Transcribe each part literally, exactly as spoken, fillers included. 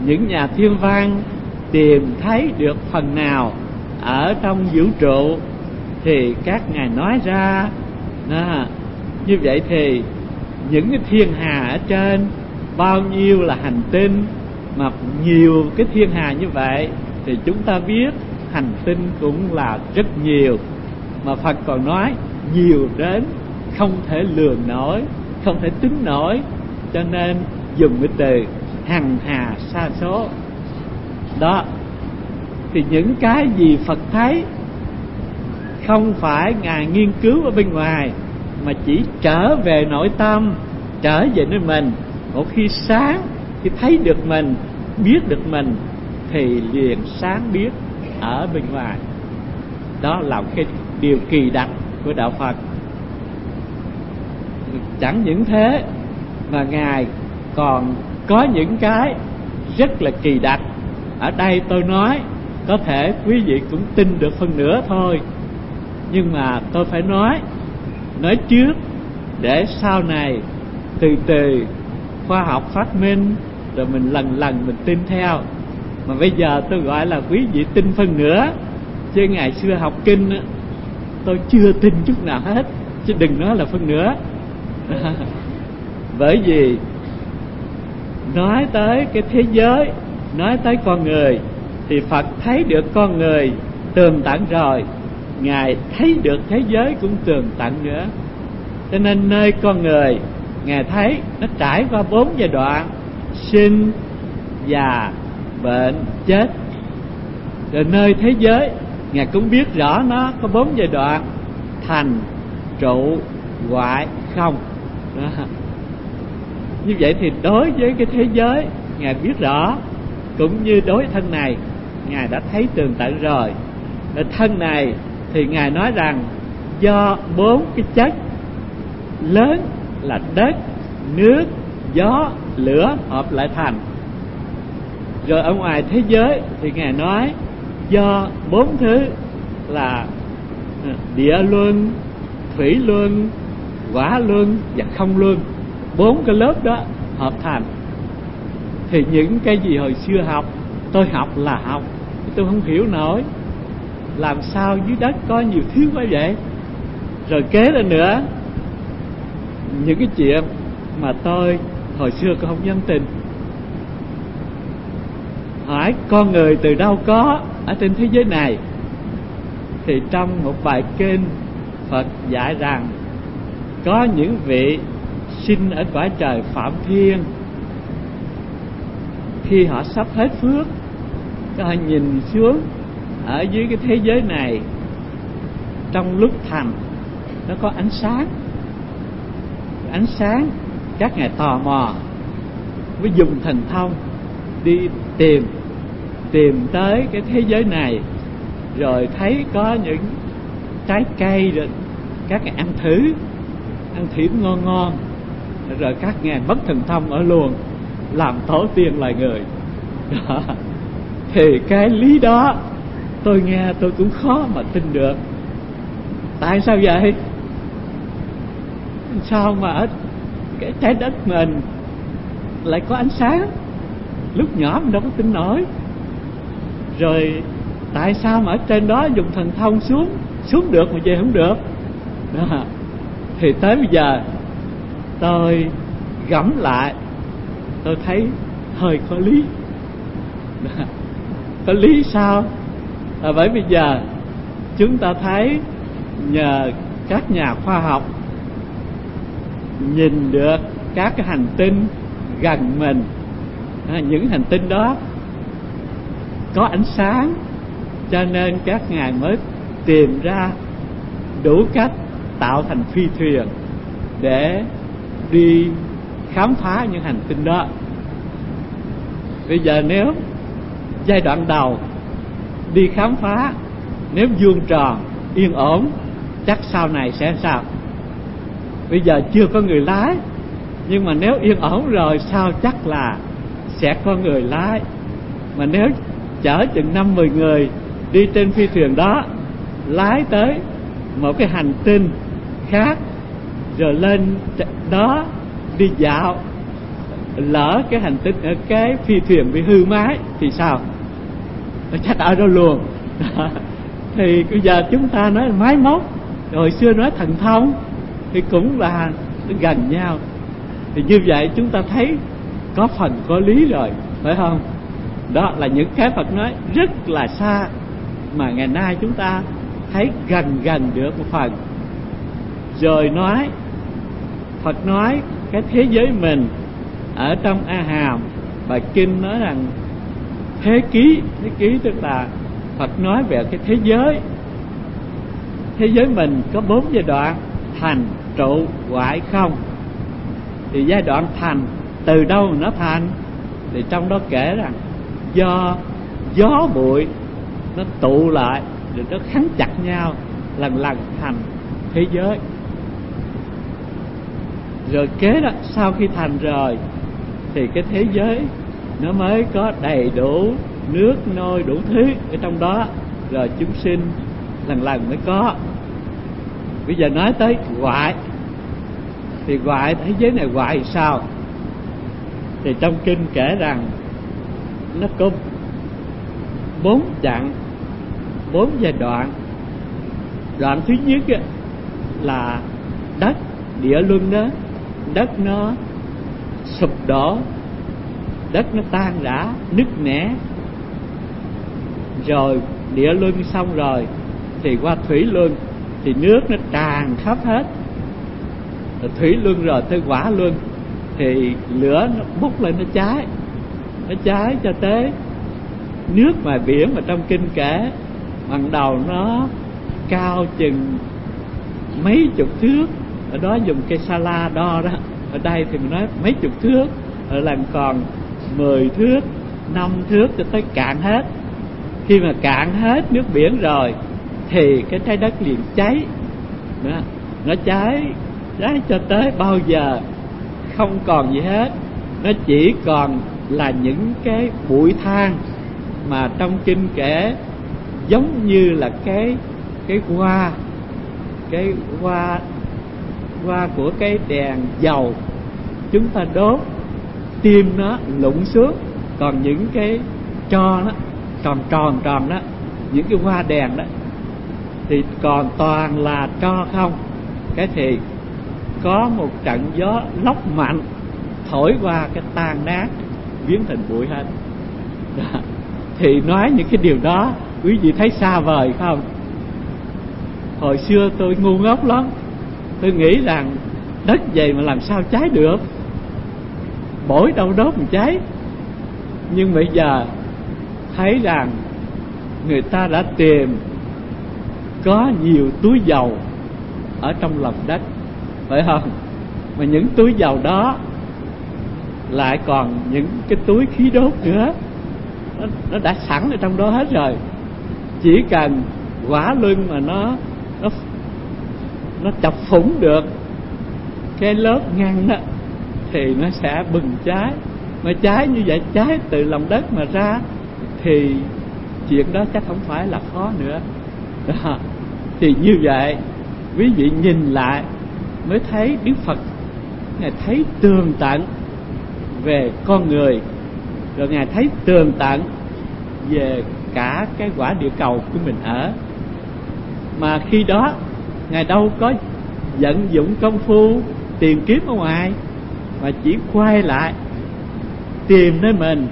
những nhà thiên văn tìm thấy được phần nào ở trong vũ trụ thì các ngài nói ra. Đó. Như vậy thì những cái thiên hà ở trên, bao nhiêu là hành tinh, mà nhiều cái thiên hà như vậy thì chúng ta biết hành tinh cũng là rất nhiều. Mà Phật còn nói nhiều đến không thể lường nổi, không thể tính nổi, cho nên dùng cái từ hằng hà sa số. Đó. Thì những cái gì Phật thấy không phải Ngài nghiên cứu ở bên ngoài, mà chỉ trở về nội tâm, trở về nơi mình. Một khi sáng, khi thấy được mình, biết được mình, thì liền sáng biết ở bên ngoài. Đó là cái điều kỳ đặc của đạo Phật. Chẳng những thế mà Ngài còn có những cái rất là kỳ đặc. Ở đây tôi nói có thể quý vị cũng tin được phần nửa thôi, nhưng mà tôi phải nói nói trước để sau này từ từ khoa học phát minh rồi mình lần lần mình tin theo. Mà bây giờ tôi gọi là quý vị tin phần nửa, chứ ngày xưa học kinh tôi chưa tin chút nào hết, chứ đừng nói là phân nửa. Bởi vì nói tới cái thế giới, nói tới con người, thì Phật thấy được con người tường tận rồi, Ngài thấy được thế giới cũng tường tận nữa. Cho nên nơi con người, Ngài thấy nó trải qua bốn giai đoạn: sinh, già, bệnh, chết. Rồi nơi thế giới, Ngài cũng biết rõ nó có bốn giai đoạn: thành, trụ, hoại, không. Đó. Như vậy thì đối với cái thế giới Ngài biết rõ, cũng như đối với thân này Ngài đã thấy tường tận rồi. Ở thân này thì Ngài nói rằng do bốn cái chất lớn là đất, nước, gió, lửa hợp lại thành. Rồi ở ngoài thế giới thì Ngài nói do bốn thứ là địa luân, thủy luân, hỏa luân và không luân, bốn cái lớp đó hợp thành. Thì những cái gì hồi xưa học, tôi học là học, tôi không hiểu nổi làm sao dưới đất có nhiều thứ quá vậy. Rồi kế lên nữa, những cái chuyện mà tôi hồi xưa tôi không dám tin. Hỏi con người từ đâu có ở trên thế giới này, thì trong một bài kinh Phật dạy rằng có những vị sinh ở cõi trời Phạm Thiên, khi họ sắp hết phước, họ nhìn xuống ở dưới cái thế giới này, trong lúc thành nó có ánh sáng. Ánh sáng các ngài tò mò mới dùng thần thông đi tìm tìm tới cái thế giới này, rồi thấy có những trái cây, rồi các ngài ăn thử, ăn thử ngon ngon, rồi các ngài mất thần thông ở luôn, làm tổ tiên loài người. Đó. Thì cái lý đó tôi nghe tôi cũng khó mà tin được. Tại sao vậy? Sao mà ở cái trái đất mình lại có ánh sáng? Lúc nhỏ mình đâu có tin nổi. Rồi tại sao mà ở trên đó dùng thần thông xuống xuống được mà về không được? Đó. Thì tới bây giờ tôi gẫm lại, tôi thấy hơi có lý. Đó. Có lý sao? À, bởi bây giờ chúng ta thấy nhờ các nhà khoa học nhìn được các cái hành tinh gần mình, à, những hành tinh đó có ánh sáng, cho nên các ngài mới tìm ra đủ cách tạo thành phi thuyền để đi khám phá những hành tinh đó. Bây giờ nếu giai đoạn đầu đi khám phá, nếu vuông tròn yên ổn, chắc sau này sẽ sao? Bây giờ chưa có người lái, nhưng mà nếu yên ổn rồi sao chắc là sẽ có người lái. Mà nếu chở chừng năm mười người đi trên phi thuyền đó, lái tới một cái hành tinh khác, rồi lên đó đi dạo, lỡ cái hành tinh ở cái phi thuyền bị hư máy thì sao? Nó chắc ở đó luôn. Thì bây giờ chúng ta nói máy móc, rồi xưa nói thần thông, thì cũng là gần nhau. Thì như vậy chúng ta thấy có phần có lý rồi, phải không? Đó là những cái Phật nói rất là xa, mà ngày nay chúng ta thấy gần gần được một phần. Rồi nói, Phật nói cái thế giới mình ở trong A Hàm, bài kinh nói rằng thế ký, thế ký tức là Phật nói về cái thế giới. Thế giới mình có bốn giai đoạn: thành, trụ, hoại, không. Thì giai đoạn thành, từ đâu mà nó thành? Thì trong đó kể rằng do gió bụi nó tụ lại rồi nó khắn chặt nhau, lần lần thành thế giới. Rồi kế đó, sau khi thành rồi thì cái thế giới nó mới có đầy đủ nước nôi đủ thứ ở trong đó, rồi chúng sinh lần lần mới có. Bây giờ nói tới hoại, thì hoại thế giới này hoại sao? Thì trong kinh kể rằng nó có bốn chặng, bốn giai đoạn. Đoạn thứ nhất á, là đất địa luân đó, đất nó sụp đổ, đất nó tan rã nứt nẻ. Rồi địa luân xong rồi thì qua thủy luân, thì nước nó tràn khắp hết. Rồi thủy luân rồi tới hỏa luân, thì lửa nó bốc lên, nó cháy, nó cháy cho tới nước ngoài biển mà trong kinh kể, ban đầu nó cao chừng mấy chục thước, ở đó dùng cây sa la đo đó, ở đây thì mình nói mấy chục thước, ở lần còn mười thước, năm thước cho tới cạn hết. Khi mà cạn hết nước biển rồi thì cái trái đất liền cháy đó. Nó cháy, cháy cho tới bao giờ không còn gì hết, nó chỉ còn là những cái bụi than mà trong kinh kể giống như là cái cái hoa, cái hoa hoa của cái đèn dầu chúng ta đốt, tim nó lụng xuống, còn những cái tro nó tròn tròn tròn đó, những cái hoa đèn đó thì còn toàn là tro không. Cái thì có một trận gió lốc mạnh thổi qua cái tan nát, biến thành bụi hết đó. Thì nói những cái điều đó quý vị thấy xa vời không? Hồi xưa tôi ngu ngốc lắm, tôi nghĩ rằng đất vậy mà làm sao cháy được, bổi đâu đốt mà cháy. Nhưng bây giờ thấy rằng người ta đã tìm có nhiều túi dầu ở trong lòng đất, phải không? Mà những túi dầu đó lại còn những cái túi khí đốt nữa, nó, nó đã sẵn ở trong đó hết rồi. Chỉ cần hỏa luân mà nó nó nó chọc phủng được cái lớp ngăn đó thì nó sẽ bừng cháy. Mà cháy như vậy, cháy từ lòng đất mà ra, thì chuyện đó chắc không phải là khó nữa đó. Thì như vậy quý vị nhìn lại mới thấy Đức Phật Ngài thấy tường tận về con người, rồi Ngài thấy tường tận về cả cái quả địa cầu của mình ở. Mà khi đó Ngài đâu có vận dụng công phu tìm kiếm ở ngoài, mà chỉ quay lại tìm nơi mình,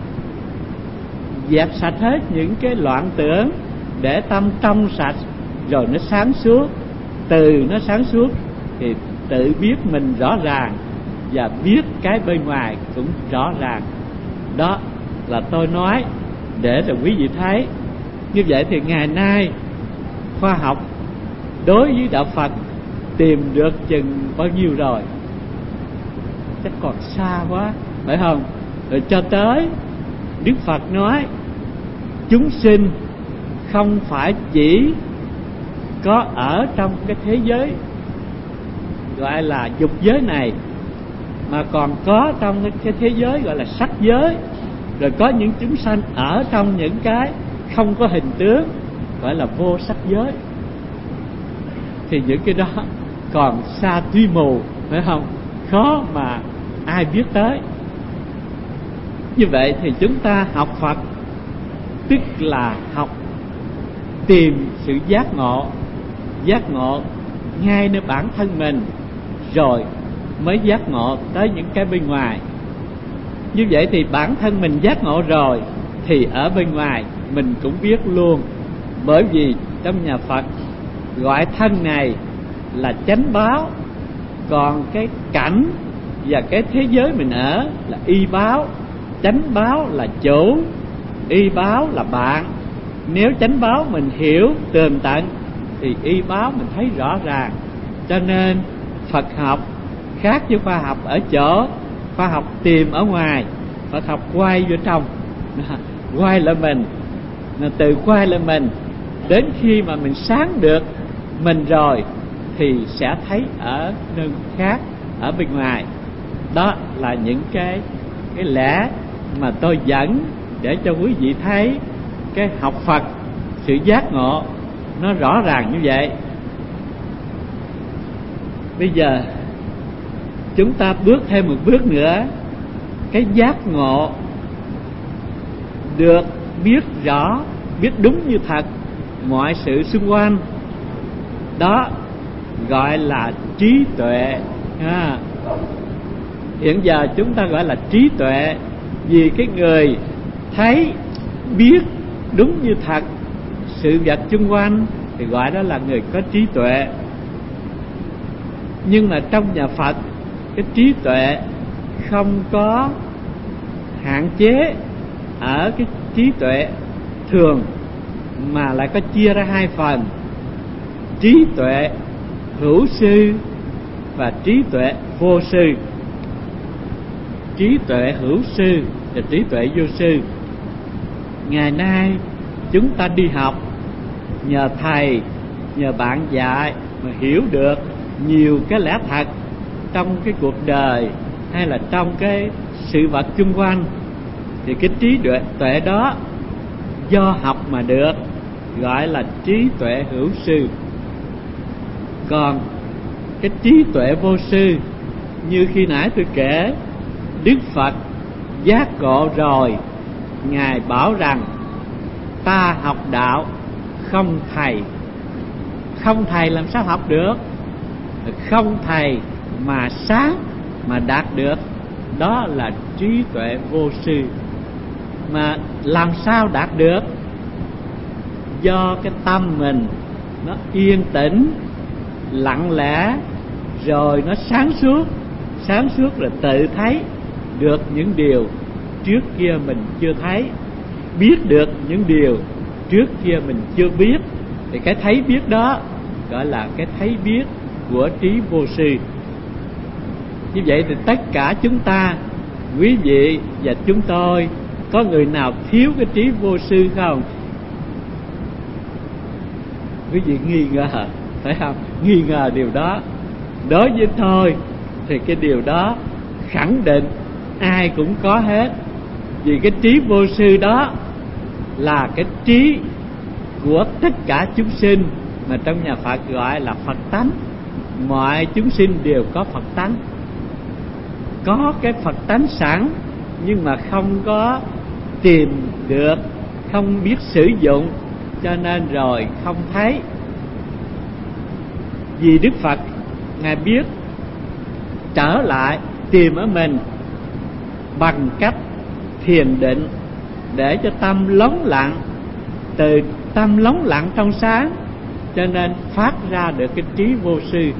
dẹp sạch hết những cái loạn tưởng, để tâm trong sạch, rồi nó sáng suốt. Từ nó sáng suốt thì tự biết mình rõ ràng, và biết cái bên ngoài cũng rõ ràng. Đó là tôi nói để cho quý vị thấy. Như vậy thì ngày nay khoa học đối với đạo Phật tìm được chừng bao nhiêu rồi? Chắc còn xa quá, phải không? Rồi cho tới Đức Phật nói chúng sinh không phải chỉ có ở trong cái thế giới gọi là dục giới này, mà còn có trong cái thế giới gọi là sắc giới. Rồi có những chúng sanh ở trong những cái không có hình tướng, gọi là vô sắc giới. Thì những cái đó còn xa tuy mù, phải không? Khó mà ai biết tới. Như vậy thì chúng ta học Phật tức là học tìm sự giác ngộ, giác ngộ ngay nơi bản thân mình, rồi mới giác ngộ tới những cái bên ngoài. Như vậy thì bản thân mình giác ngộ rồi thì ở bên ngoài mình cũng biết luôn. Bởi vì trong nhà Phật gọi thân này là chánh báo, còn cái cảnh và cái thế giới mình ở là y báo. Chánh báo là chủ, y báo là bạn. Nếu chánh báo mình hiểu tường tận thì y báo mình thấy rõ ràng. Cho nên Phật học khác với khoa học ở chỗ khoa học tìm ở ngoài, Phật học quay vô trong, quay lại mình. Từ quay lại mình đến khi mà mình sáng được mình rồi thì sẽ thấy ở nơi khác, ở bên ngoài. Đó là những cái cái lẽ mà tôi dẫn để cho quý vị thấy cái học Phật, sự giác ngộ nó rõ ràng như vậy. Bây giờ chúng ta bước thêm một bước nữa. Cái giác ngộ được biết rõ, biết đúng như thật mọi sự xung quanh, đó gọi là trí tuệ. à, Hiện giờ chúng ta gọi là trí tuệ, vì cái người thấy biết đúng như thật sự vật xung quanh thì gọi đó là người có trí tuệ. Nhưng mà trong nhà Phật, cái trí tuệ không có hạn chế ở cái trí tuệ thường, mà lại có chia ra hai phần: trí tuệ hữu sư và trí tuệ vô sư. Trí tuệ hữu sư và trí tuệ vô sư. Ngày nay chúng ta đi học, nhờ thầy, nhờ bạn dạy mà hiểu được nhiều cái lẽ thật trong cái cuộc đời hay là trong cái sự vật xung quanh, thì cái trí tuệ, tuệ đó do học mà được, gọi là trí tuệ hữu sư. Còn cái trí tuệ vô sư, như khi nãy tôi kể, Đức Phật giác ngộ rồi, Ngài bảo rằng ta học đạo không thầy. Không thầy làm sao học được? Không thầy mà sáng mà đạt được, đó là trí tuệ vô sư. Mà làm sao đạt được? Do cái tâm mình nó yên tĩnh, lặng lẽ, rồi nó sáng suốt. Sáng suốt là tự thấy được những điều trước kia mình chưa thấy, biết được những điều trước kia mình chưa biết. Thì cái thấy biết đó gọi là cái thấy biết của trí vô sư. Như vậy thì tất cả chúng ta, quý vị và chúng tôi, có người nào thiếu cái trí vô sư không? Quý vị nghi ngờ, phải không? Nghi ngờ điều đó. Đối với tôi thì cái điều đó khẳng định ai cũng có hết. Vì cái trí vô sư đó là cái trí của tất cả chúng sinh, mà trong nhà Phật gọi là Phật tánh. Mọi chúng sinh đều có Phật tánh, có cái Phật tánh sẵn, nhưng mà không có tìm được, không biết sử dụng, cho nên rồi không thấy. Vì Đức Phật Ngài biết trở lại tìm ở mình bằng cách thiền định, để cho tâm lắng lặng. Từ tâm lắng lặng trong sáng cho nên phát ra được cái trí vô sư.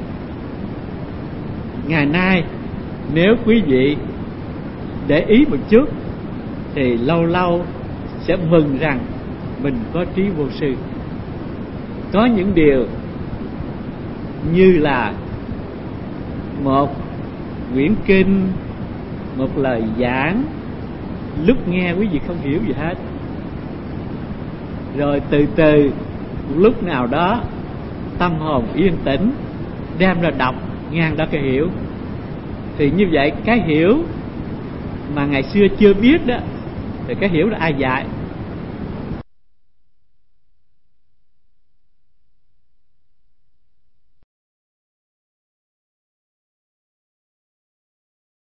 Ngày nay nếu quý vị để ý một chút thì lâu lâu sẽ mừng rằng mình có trí vô sư. Có những điều như là một quyển kinh, một lời giảng, lúc nghe quý vị không hiểu gì hết, rồi từ từ một lúc nào đó tâm hồn yên tĩnh đem ra đọc, ngang đó cái hiểu. Thì như vậy cái hiểu mà ngày xưa chưa biết đó, thì cái hiểu là ai dạy?